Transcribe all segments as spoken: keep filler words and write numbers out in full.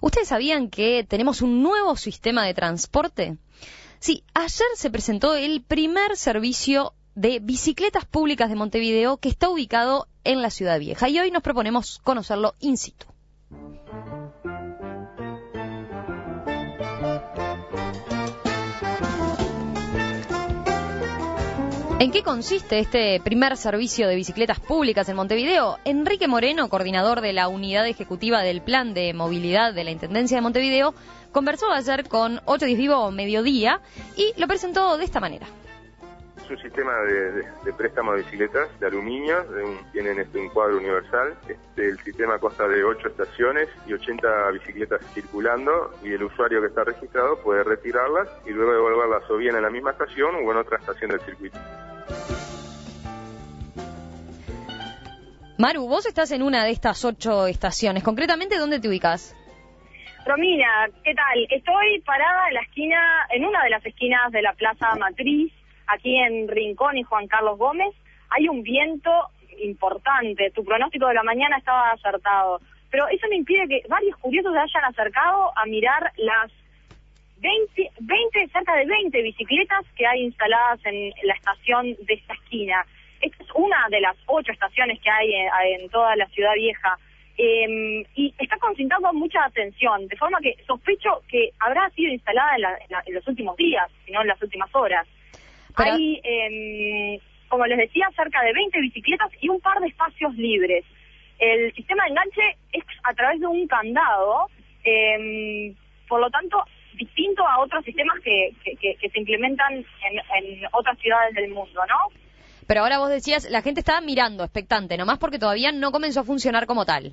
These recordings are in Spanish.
¿Ustedes sabían que tenemos un nuevo sistema de transporte? Sí, ayer se presentó el primer servicio de bicicletas públicas de Montevideo que está ubicado en la Ciudad Vieja y hoy nos proponemos conocerlo in situ. ¿En qué consiste este primer servicio de bicicletas públicas en Montevideo? Enrique Moreno, coordinador de la unidad ejecutiva del Plan de Movilidad de la Intendencia de Montevideo, conversó ayer con ocho diez Vivo Mediodía y lo presentó de esta manera. Es un sistema de, de, de préstamo de bicicletas de aluminio, de un, tienen este, un cuadro universal. Este, el sistema consta de ocho estaciones y ochenta bicicletas circulando, y el usuario que está registrado puede retirarlas y luego devolverlas o bien en la misma estación o en otra estación del circuito. Maru, vos estás en una de estas ocho estaciones. Concretamente, ¿dónde te ubicas? Romina, ¿qué tal? Estoy parada en la esquina, en una de las esquinas de la Plaza Matriz, aquí en Rincón y Juan Carlos Gómez. Hay un viento importante. Tu pronóstico de la mañana estaba acertado. Pero eso me impide que varios curiosos se hayan acercado a mirar las veinte, veinte, cerca de veinte bicicletas que hay instaladas en la estación de esta esquina. Esta es una de las ocho estaciones que hay en, en toda la Ciudad Vieja. Eh, y está concentrando mucha atención, de forma que sospecho que habrá sido instalada en, la, en, la, en los últimos días, si no en las últimas horas. Pero... Hay, eh, como les decía, cerca de veinte bicicletas y un par de espacios libres. El sistema de enganche es a través de un candado, eh, por lo tanto, distinto a otros sistemas que, que, que, que se implementan en, en otras ciudades del mundo, ¿no? Pero ahora vos decías, la gente está mirando, expectante, nomás porque todavía no comenzó a funcionar como tal.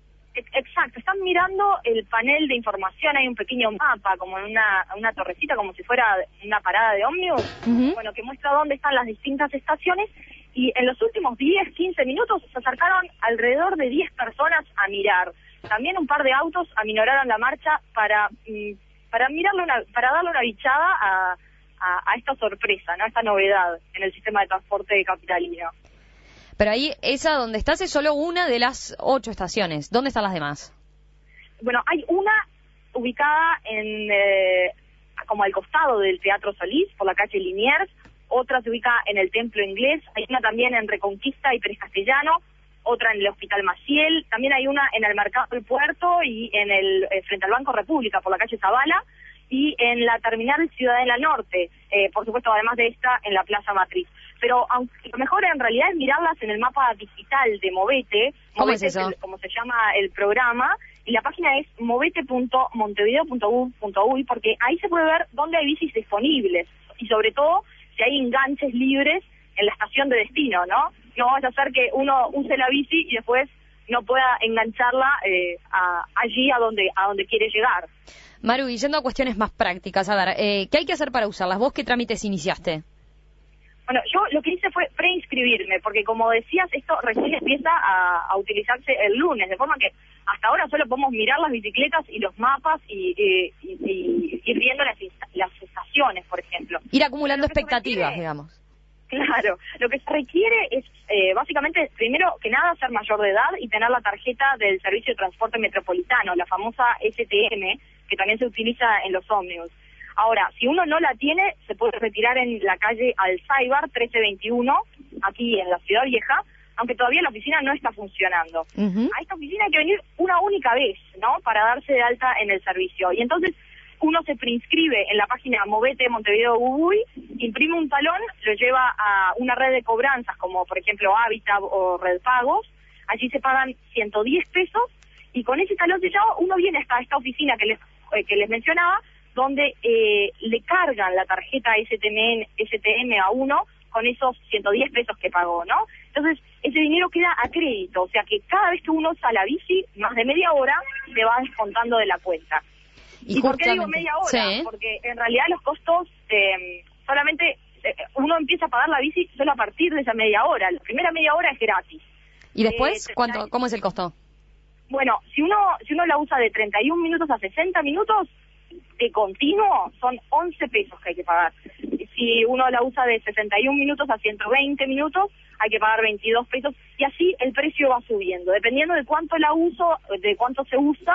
Exacto, están mirando el panel de información, hay un pequeño mapa, como en una, una torrecita, como si fuera una parada de ómnibus, uh-huh. bueno, que muestra dónde están las distintas estaciones, y en los últimos diez, quince minutos se acercaron alrededor de diez personas a mirar. También un par de autos aminoraron la marcha para, para, mirarle una, para darle una bichada a... A, a esta sorpresa, ¿no? A esta novedad en el sistema de transporte capitalino. Pero ahí, esa donde estás es solo una de las ocho estaciones. ¿Dónde están las demás? Bueno, hay una ubicada en eh, como al costado del Teatro Solís, por la calle Liniers, otra se ubica en el Templo Inglés, hay una también en Reconquista y Pérez Castellano, otra en el Hospital Maciel, también hay una en el Mercado del Puerto y en el eh, frente al Banco República, por la calle Zavala, y en la terminal Ciudadela Norte, eh, por supuesto, además de esta, en la Plaza Matriz. Pero aunque lo mejor en realidad es mirarlas en el mapa digital de Movete, ¿Cómo Movete es eso? Es el, como se llama el programa, y la página es movete punto montevideo punto u punto uy, porque ahí se puede ver dónde hay bicis disponibles, y sobre todo si hay enganches libres en la estación de destino, ¿no? No vaya a ser que uno use la bici y después no pueda engancharla eh, a, allí a donde, a donde quiere llegar. Maru, y yendo a cuestiones más prácticas, a ver, eh, ¿qué hay que hacer para usarlas? ¿Vos qué trámites iniciaste? Bueno, yo lo que hice fue preinscribirme, porque como decías, esto recién empieza a, a utilizarse el lunes, de forma que hasta ahora solo podemos mirar las bicicletas y los mapas y, y, y, y ir viendo las, las estaciones, por ejemplo. Ir acumulando expectativas, requiere, digamos. Claro, lo que se requiere es eh, básicamente, primero que nada, ser mayor de edad y tener la tarjeta del Servicio de Transporte Metropolitano, la famosa S T M, que también se utiliza en los ómnibus. Ahora, si uno no la tiene, se puede retirar en la calle Alzaibar trece veintiuno, aquí en la Ciudad Vieja, aunque todavía la oficina no está funcionando. Uh-huh. A esta oficina hay que venir una única vez, ¿no?, para darse de alta en el servicio. Y entonces uno se preinscribe en la página Movete Montevideo Uy, imprime un talón, lo lleva a una red de cobranzas como por ejemplo Habitat o Red Pagos, allí se pagan ciento diez pesos y con ese talón sellado uno viene hasta esta oficina que les, eh, que les mencionaba, donde eh, le cargan la tarjeta S T M, S T M a uno con esos ciento diez pesos que pagó, ¿no? Entonces ese dinero queda a crédito, o sea que cada vez que uno usa la bici, más de media hora se va descontando de la cuenta. ¿Y, ¿Y por qué digo media hora? Sí. Porque en realidad los costos, eh, solamente eh, uno empieza a pagar la bici solo a partir de esa media hora. La primera media hora es gratis. ¿Y después eh, cuánto? ¿Cómo es el costo? Bueno, si uno si uno la usa de treinta y un minutos a sesenta minutos, de continuo, son once pesos que hay que pagar. Si uno la usa de sesenta y un minutos a ciento veinte minutos, hay que pagar veintidós pesos. Y así el precio va subiendo. Dependiendo de cuánto la uso, de cuánto se usa,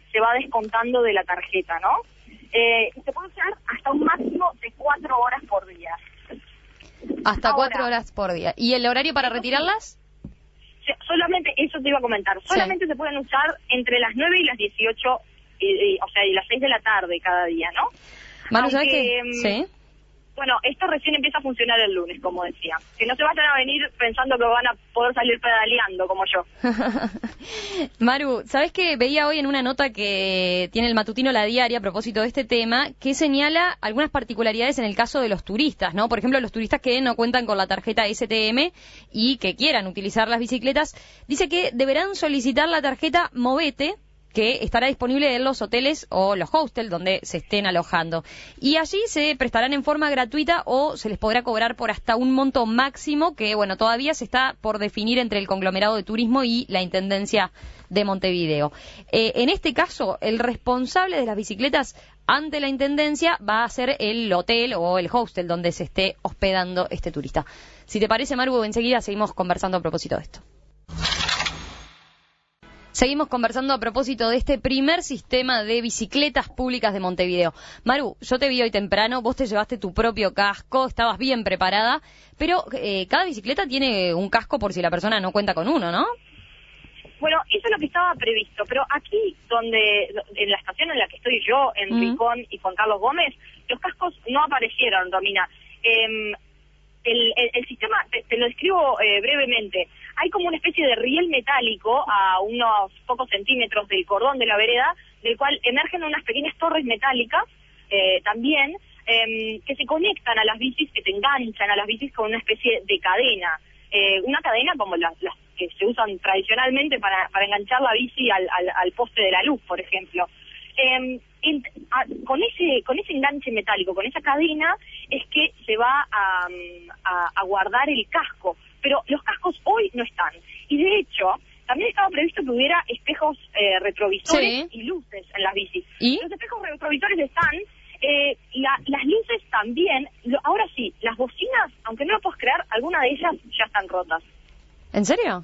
se va descontando de la tarjeta, ¿no? Eh, se puede usar hasta un máximo de cuatro horas por día. Hasta Ahora, cuatro horas por día. ¿Y el horario para retirarlas? Solamente, eso te iba a comentar, solamente sí. Se pueden usar entre las nueve y las dieciocho, y, y, o sea, y las seis de la tarde cada día, ¿no? Manu, ¿sabes qué? Sí. Bueno, esto recién empieza a funcionar el lunes, como decía. Que no se vayan a venir pensando que van a poder salir pedaleando, como yo. Maru, ¿sabes qué? Veía hoy en una nota que tiene el matutino La Diaria a propósito de este tema, que señala algunas particularidades en el caso de los turistas, ¿no? Por ejemplo, los turistas que no cuentan con la tarjeta S T M y que quieran utilizar las bicicletas, dice que deberán solicitar la tarjeta Movete, que estará disponible en los hoteles o los hostels donde se estén alojando. Y allí se prestarán en forma gratuita o se les podrá cobrar por hasta un monto máximo que, bueno, todavía se está por definir entre el conglomerado de turismo y la Intendencia de Montevideo. Eh, en este caso, el responsable de las bicicletas ante la Intendencia va a ser el hotel o el hostel donde se esté hospedando este turista. Si te parece, Maru, enseguida seguimos conversando a propósito de esto. Seguimos conversando a propósito de este primer sistema de bicicletas públicas de Montevideo. Maru, yo te vi hoy temprano, vos te llevaste tu propio casco, estabas bien preparada, pero eh, cada bicicleta tiene un casco por si la persona no cuenta con uno, ¿no? Bueno, eso es lo que estaba previsto, pero aquí, donde en la estación en la que estoy yo, en uh-huh. Rincón y Juan Carlos Gómez, los cascos no aparecieron, Romina. Eh, el, el, el sistema, te, te lo describo eh, brevemente. Hay como una especie de riel metálico a unos pocos centímetros del cordón de la vereda, del cual emergen unas pequeñas torres metálicas eh, también, eh, que se conectan a las bicis, que te enganchan a las bicis con una especie de cadena. Eh, una cadena como las, las que se usan tradicionalmente para, para enganchar la bici al, al, al poste de la luz, por ejemplo. Eh, en, a, con ese con ese enganche metálico, con esa cadena, es que se va a, a, a guardar el casco. Pero los cascos hoy no están. Y de hecho, también estaba previsto que hubiera espejos eh, retrovisores sí. y luces en las bicis. ¿Y? Los espejos retrovisores están, eh, la, las luces también. Lo, ahora sí, las bocinas, aunque no lo puedas creer, algunas de ellas ya están rotas. ¿En serio?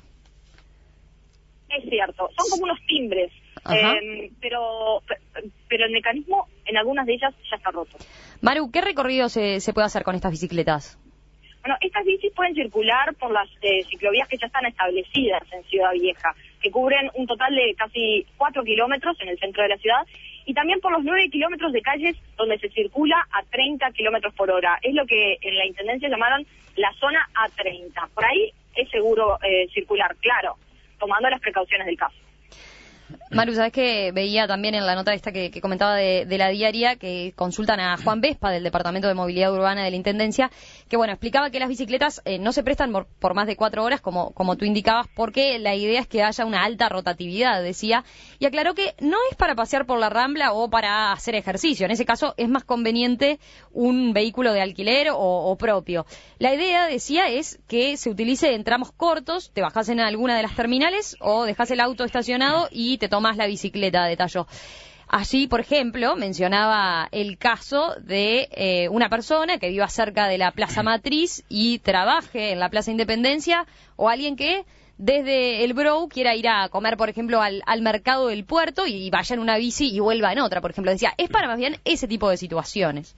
Es cierto, son como unos timbres, eh, pero pero el mecanismo en algunas de ellas ya está roto. Maru, ¿qué recorrido se, se puede hacer con estas bicicletas? Bueno, estas bicis pueden circular por las eh, ciclovías que ya están establecidas en Ciudad Vieja, que cubren un total de casi cuatro kilómetros en el centro de la ciudad, y también por los nueve kilómetros de calles donde se circula a treinta kilómetros por hora. Es lo que en la Intendencia llamaron la zona A treinta. Por ahí es seguro eh, circular, claro, tomando las precauciones del caso. Maru, ¿sabes qué? Veía también en la nota esta que, que comentaba de, de La Diaria, que consultan a Juan Vespa del Departamento de Movilidad Urbana de la Intendencia, que bueno, explicaba que las bicicletas eh, no se prestan por, por más de cuatro horas, como, como tú indicabas, porque la idea es que haya una alta rotatividad, decía, y aclaró que no es para pasear por la Rambla o para hacer ejercicio, en ese caso es más conveniente un vehículo de alquiler o, o propio. La idea, decía, es que se utilice en tramos cortos, te bajás en alguna de las terminales o dejás el auto estacionado y te tomas la bicicleta, detalló. Allí, por ejemplo, mencionaba el caso de eh, una persona que viva cerca de la Plaza Matriz y trabaje en la Plaza Independencia, o alguien que desde el Brou quiera ir a comer, por ejemplo, al, al mercado del puerto y vaya en una bici y vuelva en otra, por ejemplo. Decía, es para más bien ese tipo de situaciones.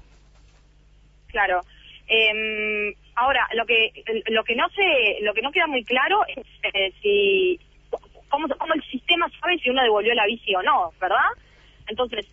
Claro. Eh, ahora, lo que lo que no se lo que no queda muy claro es eh, si Cómo, cómo el sistema sabe si uno devolvió la bici o no, ¿verdad? Entonces...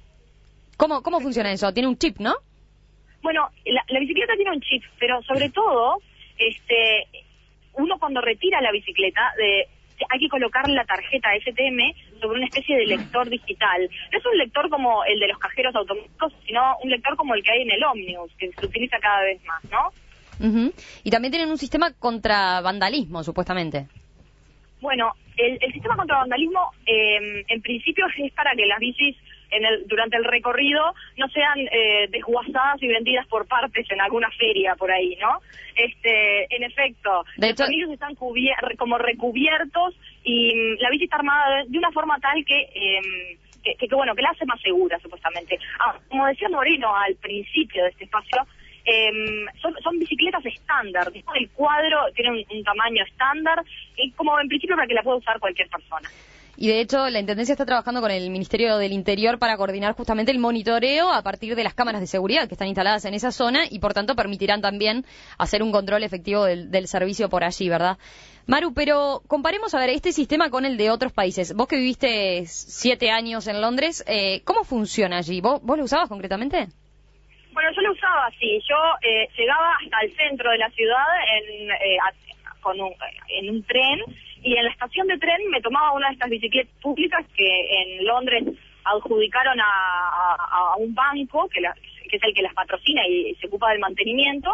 ¿Cómo, cómo funciona eso? ¿Tiene un chip, no? Bueno, la, la bicicleta tiene un chip, pero sobre todo, este, uno cuando retira la bicicleta, de, hay que colocar la tarjeta S T M sobre una especie de lector digital. No es un lector como el de los cajeros automáticos, sino un lector como el que hay en el ómnibus, que se utiliza cada vez más, ¿no? Uh-huh. Y también tienen un sistema contra vandalismo, supuestamente. Bueno, el, el sistema contra vandalismo, eh, en principio, es para que las bicis en el, durante el recorrido no sean eh, desguazadas y vendidas por partes en alguna feria por ahí, ¿no? Este, en efecto, de los tornillos están cubier- como recubiertos y mm, la bici está armada de, de una forma tal que, eh, que, que, que, bueno, que la hace más segura, supuestamente. Ah, como decía Moreno al principio de este espacio, Eh, son, son bicicletas estándar, el cuadro tiene un, un tamaño estándar, y como en principio para que la pueda usar cualquier persona. Y de hecho, la Intendencia está trabajando con el Ministerio del Interior para coordinar justamente el monitoreo a partir de las cámaras de seguridad que están instaladas en esa zona y por tanto permitirán también hacer un control efectivo del, del servicio por allí, ¿verdad? Maru, pero comparemos a ver este sistema con el de otros países. Vos que viviste siete años en Londres, eh, ¿cómo funciona allí? ¿Vos, vos lo usabas concretamente? Bueno, yo lo usaba así. Yo eh, llegaba hasta el centro de la ciudad en, eh, a, con un, en un tren y en la estación de tren me tomaba una de estas bicicletas públicas que en Londres adjudicaron a, a, a un banco que, la, que es el que las patrocina y, y se ocupa del mantenimiento.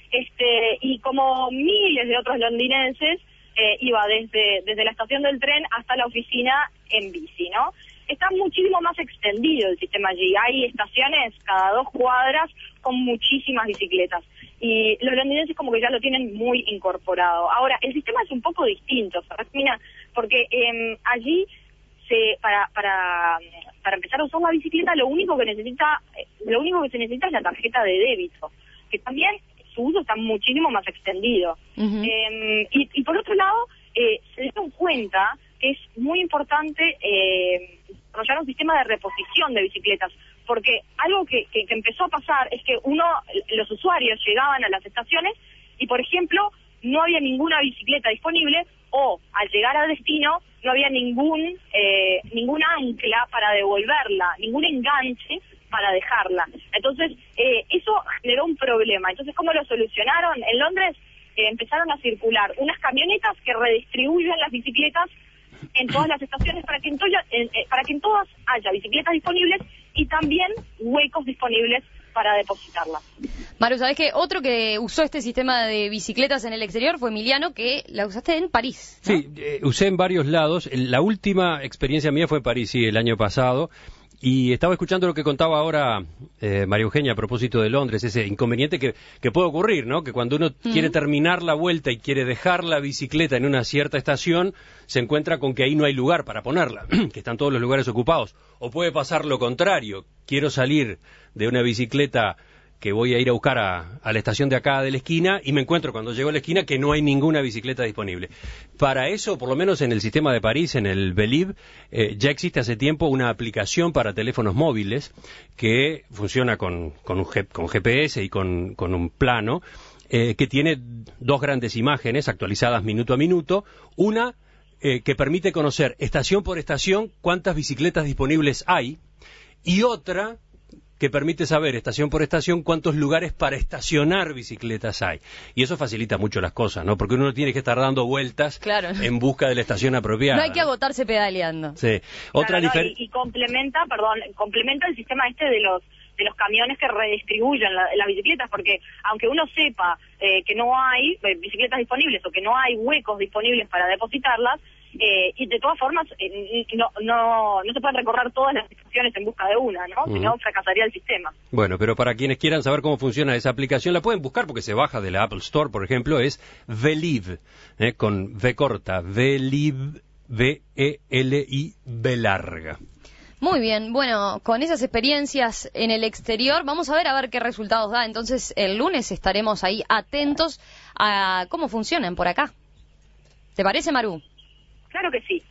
Este, y como miles de otros londinenses, eh, iba desde, desde la estación del tren hasta la oficina en bici, ¿no? Está muchísimo más extendido el sistema allí. Hay estaciones cada dos cuadras con muchísimas bicicletas. Y los londinenses como que ya lo tienen muy incorporado. Ahora, el sistema es un poco distinto, Fermina, porque eh, allí, se, para, para, para empezar a usar la bicicleta, lo único que necesita, lo único que se necesita es la tarjeta de débito, que también su uso está muchísimo más extendido. Uh-huh. eh, y, y por otro lado, eh, se dieron cuenta que es muy importante eh, desarrollar un sistema de reposición de bicicletas, porque algo que, que, que empezó a pasar es que uno, los usuarios llegaban a las estaciones y, por ejemplo, no había ninguna bicicleta disponible o, al llegar al destino, no había ningún eh, ningún ancla para devolverla, ningún enganche para dejarla. Entonces, eh, eso generó un problema. Entonces, ¿cómo lo solucionaron? En Londres eh, empezaron a circular unas camionetas que redistribuyen las bicicletas en todas las estaciones para que en, toya, eh, eh, para que en todas haya bicicletas disponibles y también huecos disponibles para depositarlas. Maru, ¿sabés qué? Otro que usó este sistema de bicicletas en el exterior fue Emiliano, que la usaste en París, ¿no? Sí, eh, usé en varios lados. La última experiencia mía fue en París, sí, el año pasado. Y estaba escuchando lo que contaba ahora eh, María Eugenia a propósito de Londres, ese inconveniente que, que puede ocurrir, ¿no? Que cuando uno uh-huh. quiere terminar la vuelta y quiere dejar la bicicleta en una cierta estación, se encuentra con que ahí no hay lugar para ponerla, que están todos los lugares ocupados. O puede pasar lo contrario, quiero salir de una bicicleta que voy a ir a buscar a, a la estación de acá de la esquina y me encuentro cuando llego a la esquina que no hay ninguna bicicleta disponible. Para eso, por lo menos en el sistema de París, en el Vélib, eh, ya existe hace tiempo una aplicación para teléfonos móviles que funciona con, con, un G, con G P S y con, con un plano, eh, que tiene dos grandes imágenes actualizadas minuto a minuto. Una eh, que permite conocer estación por estación cuántas bicicletas disponibles hay y otra que permite saber, estación por estación, cuántos lugares para estacionar bicicletas hay. Y eso facilita mucho las cosas, ¿no? Porque uno no tiene que estar dando vueltas claro. en busca de la estación apropiada. No hay que agotarse pedaleando. Sí. Otra claro, difer- no, y, y complementa, perdón, complementa el sistema este de los de los camiones que redistribuyen la, las bicicletas, porque aunque uno sepa eh, que no hay eh, bicicletas disponibles o que no hay huecos disponibles para depositarlas, Eh, y de todas formas eh, no, no no se pueden recorrer todas las estaciones en busca de una, ¿no? Uh-huh. Si no, fracasaría el sistema. Bueno, pero para quienes quieran saber cómo funciona esa aplicación, la pueden buscar porque se baja de la Apple Store, por ejemplo, es Vélib, eh, con V corta, Vélib, V E L I B larga. Muy bien, bueno, con esas experiencias en el exterior, vamos a ver a ver qué resultados da. Entonces, el lunes estaremos ahí atentos a cómo funcionan por acá. ¿Te parece, Maru? Claro que sí.